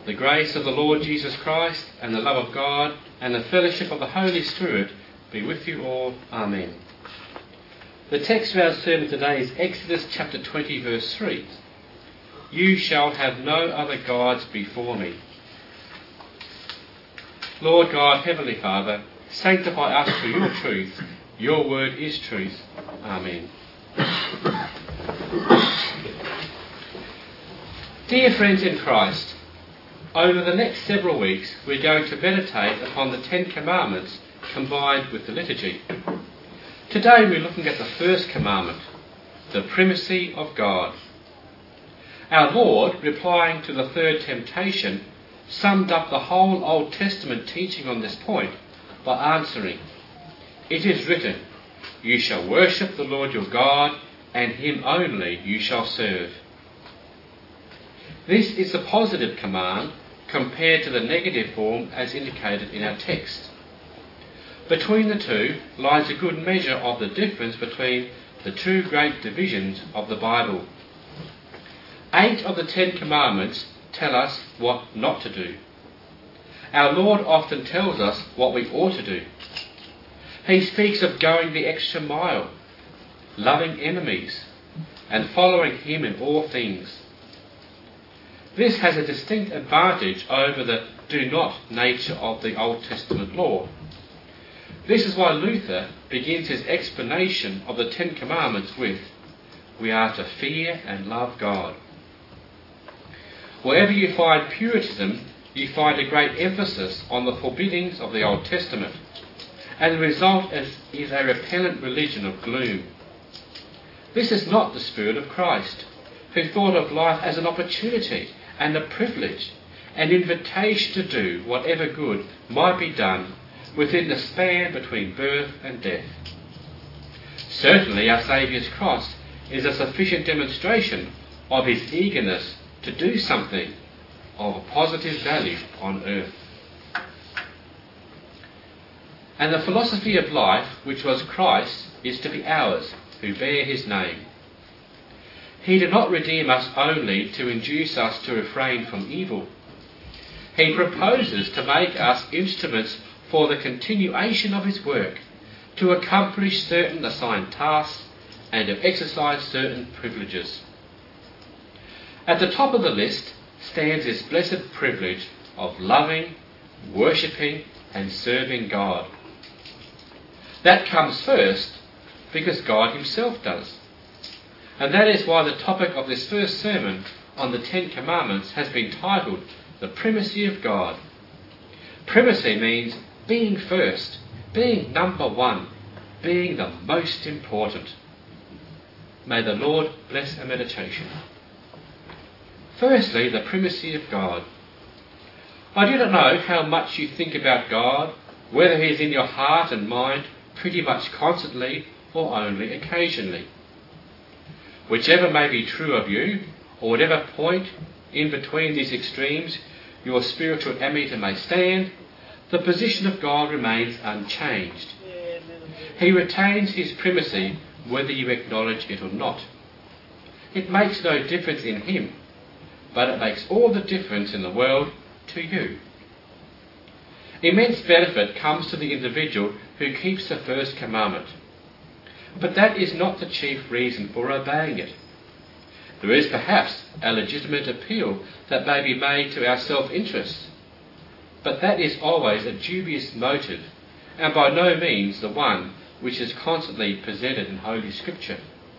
The grace of the Lord Jesus Christ and the love of God and the fellowship of the Holy Spirit be with you all. Amen. The text for our sermon today is Exodus chapter 20 verse 3. You shall have no other gods before me. Lord God, Heavenly Father, sanctify us through your truth. Your word is truth. Amen. Dear friends in Christ, over the next several weeks we're going to meditate upon the Ten Commandments combined with the liturgy. Today we're looking at the first commandment, the primacy of God. Our Lord, replying to the third temptation, summed up the whole Old Testament teaching on this point by answering, "It is written, you shall worship the Lord your God, and him only you shall serve." This is a positive command compared to the negative form as indicated in our text. Between the two lies a good measure of the difference between the two great divisions of the Bible. 8 of the 10 commandments tell us what not to do. Our Lord often tells us what we ought to do. He speaks of going the extra mile, loving enemies, and following him in all things. This has a distinct advantage over the do not nature of the Old Testament law. This is why Luther begins his explanation of the 10 Commandments with, "We are to fear and love God." Wherever you find Puritanism, you find a great emphasis on the forbiddings of the Old Testament, and the result is a repellent religion of gloom. This is not the spirit of Christ, who thought of life as an opportunity and a privilege, an invitation to do whatever good might be done within the span between birth and death. Certainly our Saviour's cross is a sufficient demonstration of his eagerness to do something of a positive value on earth. And the philosophy of life, which was Christ's, is to be ours, who bear his name. He did not redeem us only to induce us to refrain from evil. He proposes to make us instruments for the continuation of his work, to accomplish certain assigned tasks and to exercise certain privileges. At the top of the list stands this blessed privilege of loving, worshipping and serving God. That comes first because God himself does. And that is why the topic of this first sermon on the 10 Commandments has been titled The Primacy of God. Primacy means being first, being number one, being the most important. May the Lord bless our meditation. Firstly, the primacy of God. I do not know how much you think about God, whether he is in your heart and mind pretty much constantly or only occasionally. Whichever may be true of you, or whatever point in between these extremes your spiritual ammeter may stand, the position of God remains unchanged. He retains his primacy whether you acknowledge it or not. It makes no difference in him, but it makes all the difference in the world to you. Immense benefit comes to the individual who keeps the first commandment. But that is not the chief reason for obeying it. There is perhaps a legitimate appeal that may be made to our self-interest, but that is always a dubious motive, and by no means the one which is constantly presented in Holy Scripture.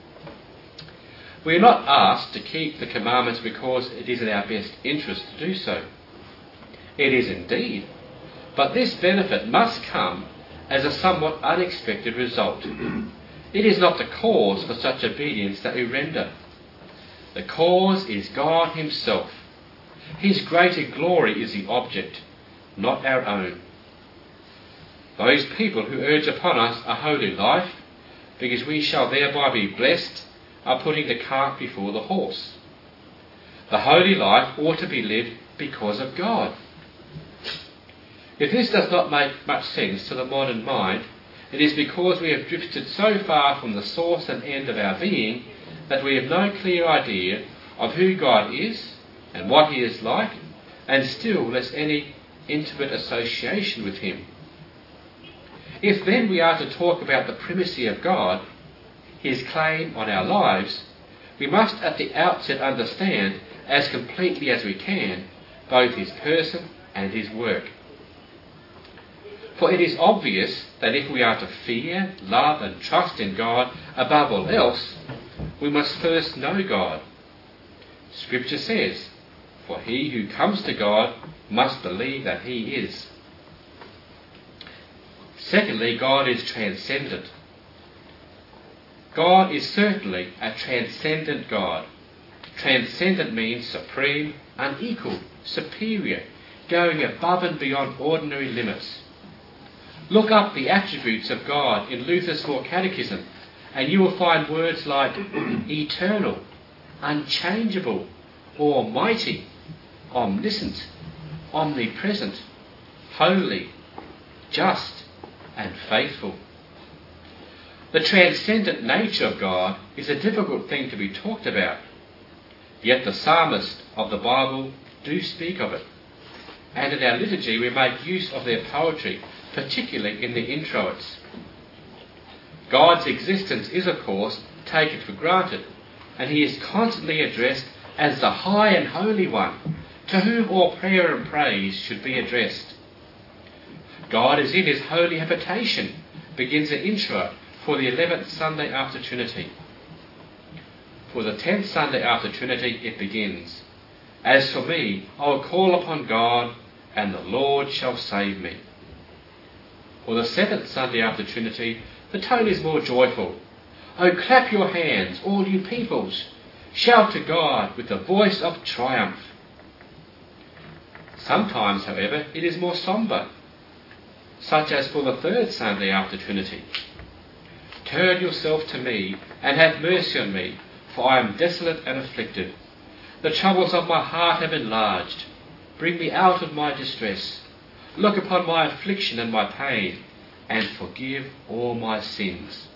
We are not asked to keep the commandments because it is in our best interest to do so. It is indeed, but this benefit must come as a somewhat unexpected result. It is not the cause for such obedience that we render. The cause is God himself. His greater glory is the object, not our own. Those people who urge upon us a holy life, because we shall thereby be blessed, are putting the cart before the horse. The holy life ought to be lived because of God. If this does not make much sense to the modern mind, it is because we have drifted so far from the source and end of our being that we have no clear idea of who God is and what he is like, and still less any intimate association with him. If then we are to talk about the primacy of God, his claim on our lives, we must at the outset understand, as completely as we can, both his person and his work. For it is obvious that if we are to fear, love and trust in God above all else, we must first know God. Scripture says, "For he who comes to God must believe that he is." Secondly, God is transcendent. God is certainly a transcendent God. Transcendent means supreme, unequalled, superior, going above and beyond ordinary limits. Look up the attributes of God in Luther's Small Catechism, and you will find words like eternal, unchangeable, almighty, omniscient, omnipresent, holy, just, and faithful. The transcendent nature of God is a difficult thing to be talked about, yet the psalmists of the Bible do speak of it, and in our liturgy we make use of their poetry, particularly in the introits. God's existence is, of course, taken for granted, and he is constantly addressed as the High and Holy One, to whom all prayer and praise should be addressed. God is in his holy habitation, begins the introit for the 11th Sunday after Trinity. For the 10th Sunday after Trinity it begins, "As for me, I will call upon God, and the Lord shall save me." For the 7th Sunday after Trinity, the tone is more joyful. "Oh, clap your hands, all you peoples. Shout to God with the voice of triumph." Sometimes, however, it is more sombre, such as for the 3rd Sunday after Trinity. "Turn yourself to me, and have mercy on me, for I am desolate and afflicted. The troubles of my heart have enlarged. Bring me out of my distress. Look upon my affliction and my pain, and forgive all my sins."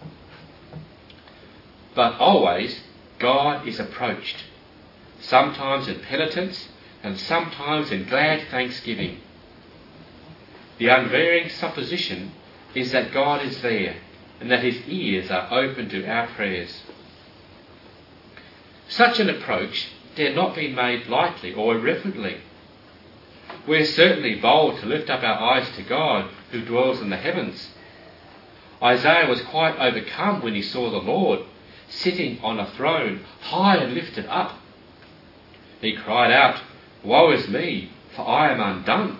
But always God is approached, sometimes in penitence and sometimes in glad thanksgiving. The unvarying supposition is that God is there and that his ears are open to our prayers. Such an approach dare not be made lightly or irreverently. We are certainly bold to lift up our eyes to God who dwells in the heavens. Isaiah was quite overcome when he saw the Lord sitting on a throne, high and lifted up. He cried out, "Woe is me, for I am undone."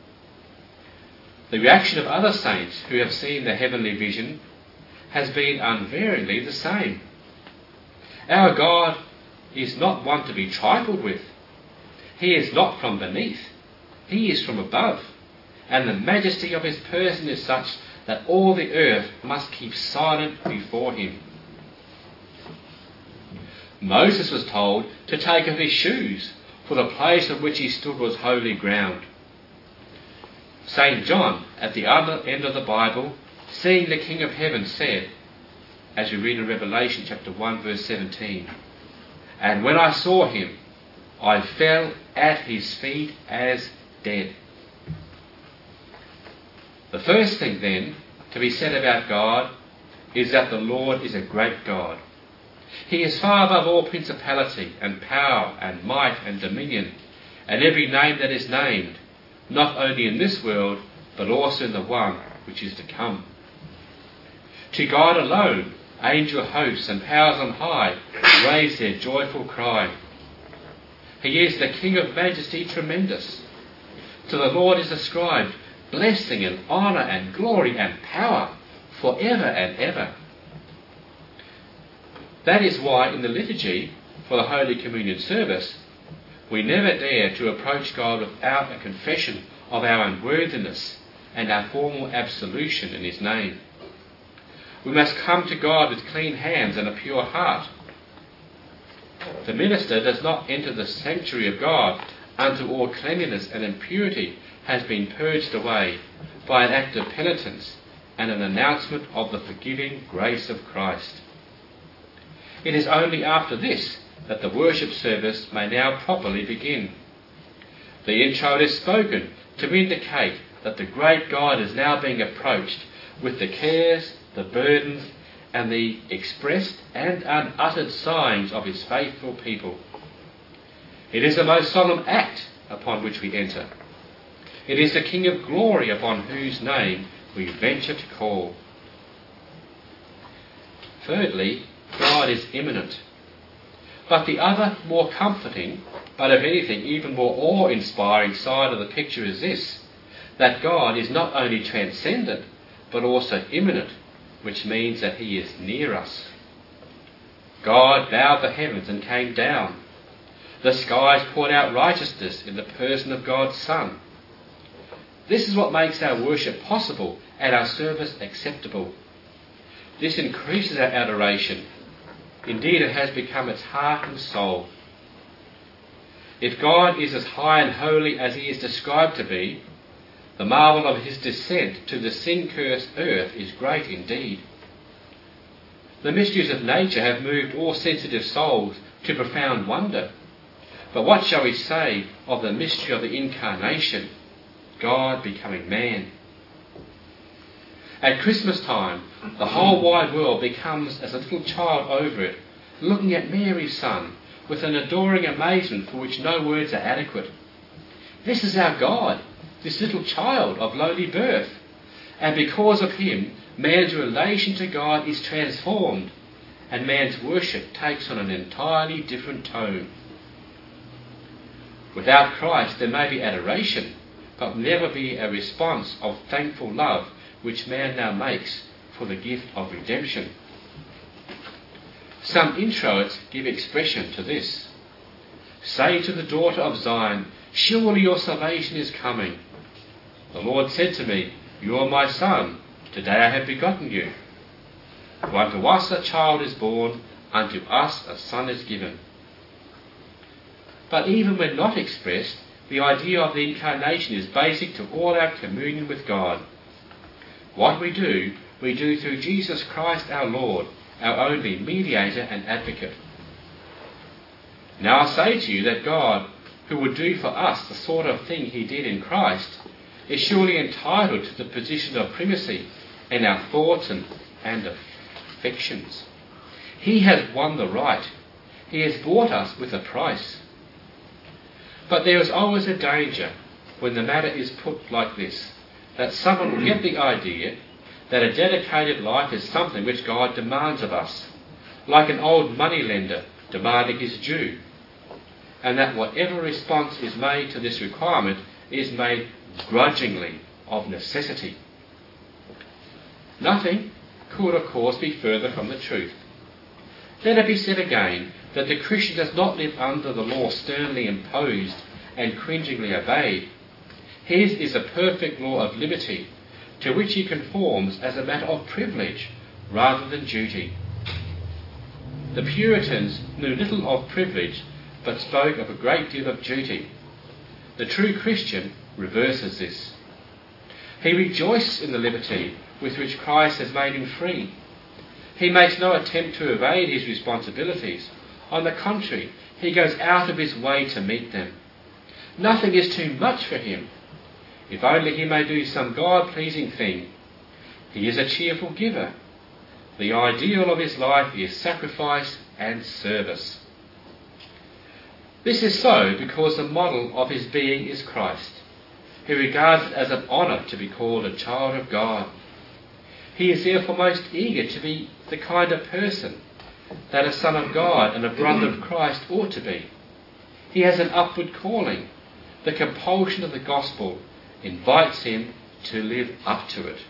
The reaction of other saints who have seen the heavenly vision has been unvaryingly the same. Our God is not one to be trifled with. He is not from beneath. He is from above, and the majesty of his person is such that all the earth must keep silent before him. Moses was told to take off his shoes, for the place on which he stood was holy ground. St. John, at the other end of the Bible, seeing the King of Heaven, said, as we read in Revelation chapter 1 verse 17, "And when I saw him, I fell at his feet as dead." The first thing then to be said about God is that the Lord is a great God. He is far above all principality and power and might and dominion and every name that is named, not only in this world but also in the one which is to come. To God alone, angel hosts and powers on high raise their joyful cry. He is the King of majesty tremendous. To the Lord is ascribed blessing and honour and glory and power for ever and ever. That is why in the liturgy for the Holy Communion service, we never dare to approach God without a confession of our unworthiness and our formal absolution in his name. We must come to God with clean hands and a pure heart. The minister does not enter the sanctuary of God until all cleanliness and impurity has been purged away by an act of penitence and an announcement of the forgiving grace of Christ. It is only after this that the worship service may now properly begin. The introit is spoken to indicate that the great God is now being approached with the cares, the burdens, and the expressed and unuttered sighings of his faithful people. It is a most solemn act upon which we enter. It is the King of glory upon whose name we venture to call. Thirdly, God is immanent. But the other, more comforting, but if anything even more awe-inspiring side of the picture is this, that God is not only transcendent, but also immanent, which means that he is near us. God bowed the heavens and came down. The skies poured out righteousness in the person of God's Son. This is what makes our worship possible and our service acceptable. This increases our adoration. Indeed, it has become its heart and soul. If God is as high and holy as he is described to be, the marvel of his descent to the sin-cursed earth is great indeed. The mysteries of nature have moved all sensitive souls to profound wonder. But what shall we say of the mystery of the incarnation, God becoming man? At Christmas time, the whole wide world becomes as a little child over it, looking at Mary's Son with an adoring amazement for which no words are adequate. This is our God, this little child of lowly birth, and because of him, man's relation to God is transformed, and man's worship takes on an entirely different tone. Without Christ there may be adoration, but never be a response of thankful love which man now makes for the gift of redemption. Some introits give expression to this. Say to the daughter of Zion, surely your salvation is coming. The Lord said to me, you are my son, today I have begotten you. For unto us a child is born, unto us a son is given. But even when not expressed, the idea of the incarnation is basic to all our communion with God. What we do through Jesus Christ our Lord, our only mediator and advocate. Now I say to you that God, who would do for us the sort of thing he did in Christ, is surely entitled to the position of primacy in our thoughts and affections. He has won the right. He has bought us with a price. But there is always a danger when the matter is put like this, that someone will get the idea that a dedicated life is something which God demands of us, like an old moneylender demanding his due, and that whatever response is made to this requirement is made grudgingly, of necessity. Nothing could, of course, be further from the truth. Let it be said again that the Christian does not live under the law sternly imposed and cringingly obeyed. His is a perfect law of liberty, to which he conforms as a matter of privilege rather than duty. The Puritans knew little of privilege, but spoke of a great deal of duty. The true Christian reverses this. He rejoices in the liberty with which Christ has made him free. He makes no attempt to evade his responsibilities. On the contrary, he goes out of his way to meet them. Nothing is too much for him. If only he may do some God-pleasing thing. He is a cheerful giver. The ideal of his life is sacrifice and service. This is so because the model of his being is Christ. He regards it as an honour to be called a child of God. He is therefore most eager to be the kind of person that a son of God and a brother of Christ ought to be. He has an upward calling. The compulsion of the gospel invites him to live up to it.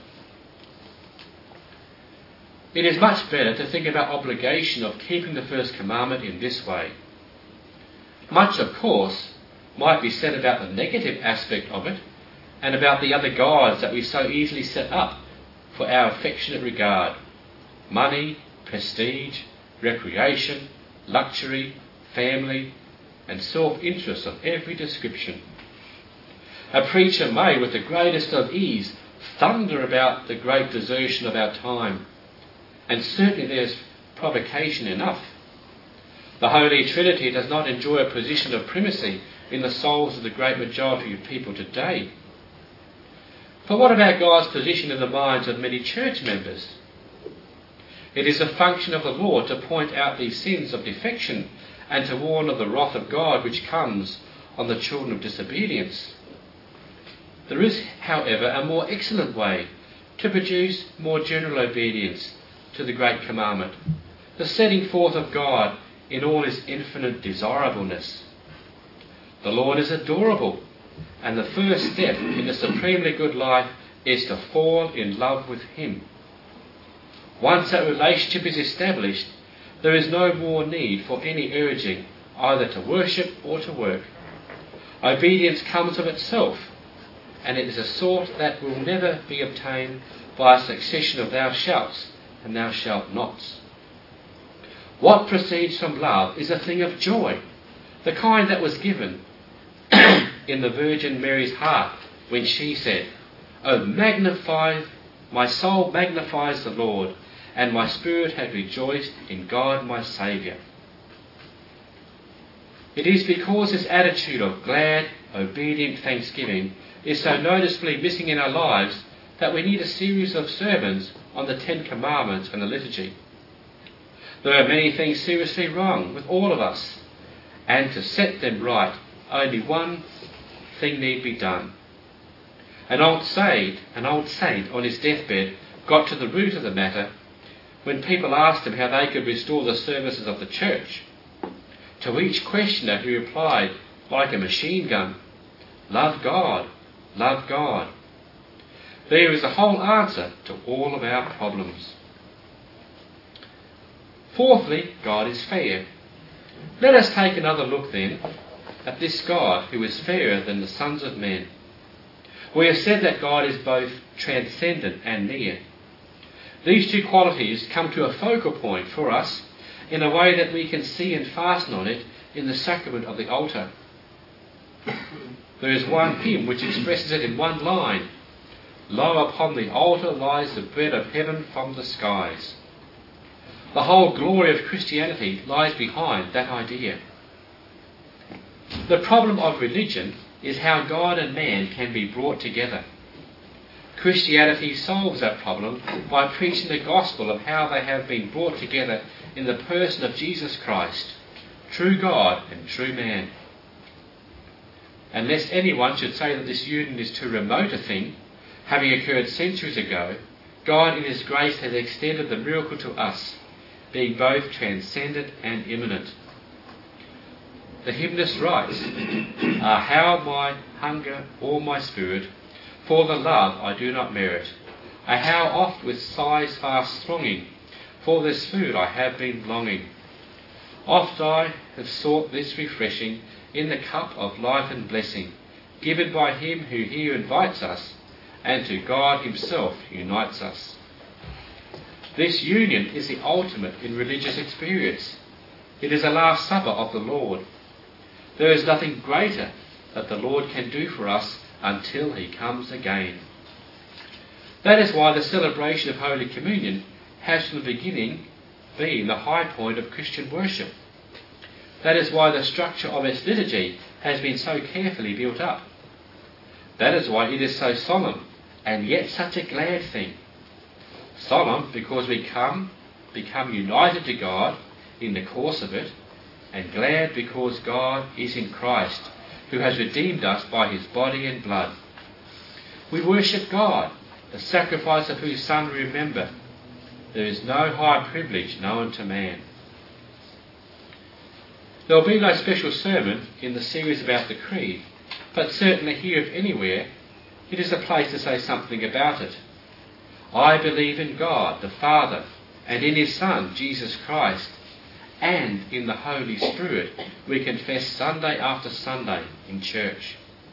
It is much better to think about obligation of keeping the first commandment in this way. Much, of course, might be said about the negative aspect of it and about the other gods that we so easily set up for our affectionate regard: money, prestige, recreation, luxury, family, and self-interest of every description. A preacher may, with the greatest of ease, thunder about the great desertion of our time, and certainly there's provocation enough. The Holy Trinity does not enjoy a position of primacy in the souls of the great majority of people today. But what about God's position in the minds of many church members? It is a function of the law to point out these sins of defection and to warn of the wrath of God which comes on the children of disobedience. There is, however, a more excellent way to produce more general obedience to the great commandment, the setting forth of God in all his infinite desirableness. The Lord is adorable, and the first step in the supremely good life is to fall in love with him. Once that relationship is established, there is no more need for any urging either to worship or to work. Obedience comes of itself, and it is a sort that will never be obtained by a succession of thou shalt and thou shalt nots. What proceeds from love is a thing of joy, the kind that was given in the Virgin Mary's heart when she said, "Oh, my soul magnifies the Lord, and my spirit hath rejoiced in God my Saviour." It is because this attitude of glad, obedient thanksgiving is so noticeably missing in our lives that we need a series of sermons on the Ten Commandments and the liturgy. There are many things seriously wrong with all of us, and to set them right, only one thing need be done. An old saint on his deathbed got to the root of the matter when people asked him how they could restore the services of the church. To each questioner he replied, like a machine gun, "Love God, love God." There is a whole answer to all of our problems. Fourthly, God is fair. Let us take another look then at this God who is fairer than the sons of men. We have said that God is both transcendent and near. These two qualities come to a focal point for us in a way that we can see and fasten on it in the sacrament of the altar. There is one hymn which expresses it in one line: "Lo, upon the altar lies the bread of heaven from the skies." The whole glory of Christianity lies behind that idea. The problem of religion is how God and man can be brought together. Christianity solves that problem by preaching the gospel of how they have been brought together in the person of Jesus Christ, true God and true man. And lest anyone should say that this union is too remote a thing, having occurred centuries ago, God in his grace has extended the miracle to us, being both transcendent and immanent. The hymnist writes, "Ah, how my hunger all my spirit, for the love I do not merit. Ah, how oft with sighs fast thronging, for this food I have been longing. Oft I have sought this refreshing in the cup of life and blessing, given by him who here invites us, and to God himself unites us." This union is the ultimate in religious experience. It is a Last Supper of the Lord. There is nothing greater that the Lord can do for us until he comes again. That is why the celebration of Holy Communion has from the beginning been the high point of Christian worship. That is why the structure of its liturgy has been so carefully built up. That is why it is so solemn and yet such a glad thing. Solemn because we become united to God in the course of it, and glad because God is in Christ, who has redeemed us by his body and blood. We worship God, the sacrifice of whose Son we remember. There is no higher privilege known to man. There will be no special sermon in the series about the Creed, but certainly here, if anywhere, it is a place to say something about it. I believe in God, the Father, and in his Son, Jesus Christ, and in the Holy Spirit, we confess Sunday after Sunday in church.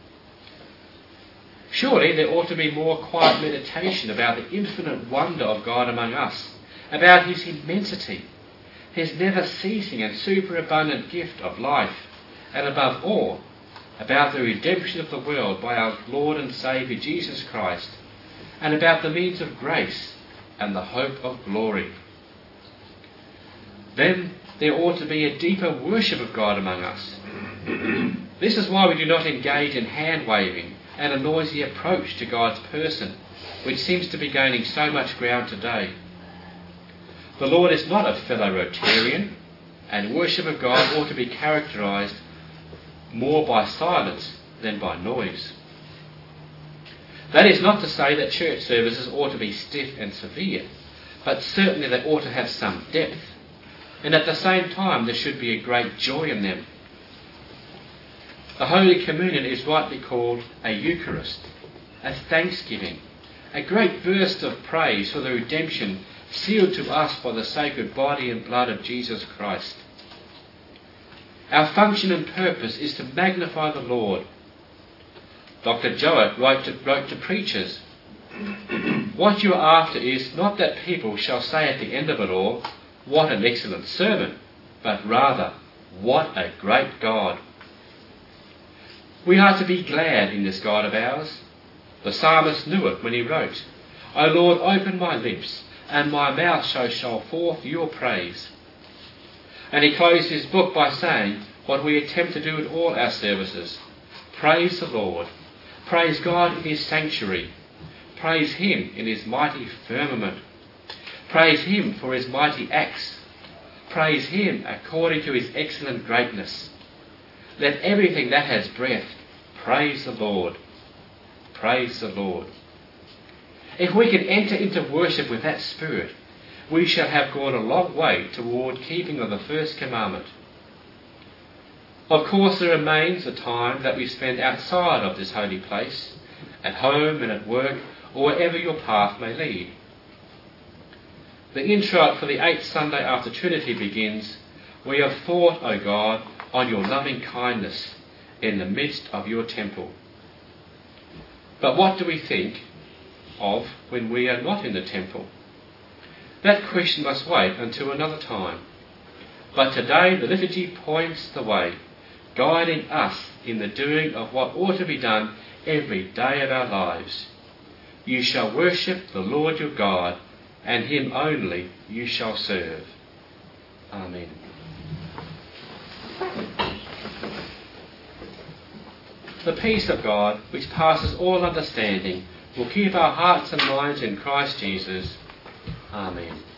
Surely there ought to be more quiet meditation about the infinite wonder of God among us, about his immensity, his never-ceasing and superabundant gift of life, and above all, about the redemption of the world by our Lord and Saviour Jesus Christ, and about the means of grace and the hope of glory. Then there ought to be a deeper worship of God among us, This is why we do not engage in hand-waving and a noisy approach to God's person, which seems to be gaining so much ground today. The Lord is not a fellow Rotarian, and worship of God ought to be characterised more by silence than by noise. That is not to say that church services ought to be stiff and severe, but certainly they ought to have some depth, and at the same time there should be a great joy in them. The Holy Communion is rightly called a Eucharist, a thanksgiving, a great burst of praise for the redemption sealed to us by the sacred body and blood of Jesus Christ. Our function and purpose is to magnify the Lord. Dr. Jowett wrote to preachers, "What you are after is not that people shall say at the end of it all, 'What an excellent sermon,' but rather, 'What a great God.'" We are to be glad in this God of ours. The psalmist knew it when he wrote, "O Lord, open my lips, and my mouth shall show forth your praise." And he closed his book by saying what we attempt to do in all our services: praise the Lord, praise God in his sanctuary, praise him in his mighty firmament, praise him for his mighty acts, praise him according to his excellent greatness. Let everything that has breath praise the Lord. Praise the Lord. If we can enter into worship with that spirit, we shall have gone a long way toward keeping of the first commandment. Of course, there remains the time that we spend outside of this holy place, at home and at work, or wherever your path may lead. The introit for the 8th Sunday after Trinity begins, "We have thought, O God, on your loving kindness in the midst of your temple." But what do we think of when we are not in the temple? That question must wait until another time. But today the liturgy points the way, guiding us in the doing of what ought to be done every day of our lives. You shall worship the Lord your God, and him only you shall serve. Amen. The peace of God, which passes all understanding, will keep our hearts and minds in Christ Jesus. Amen.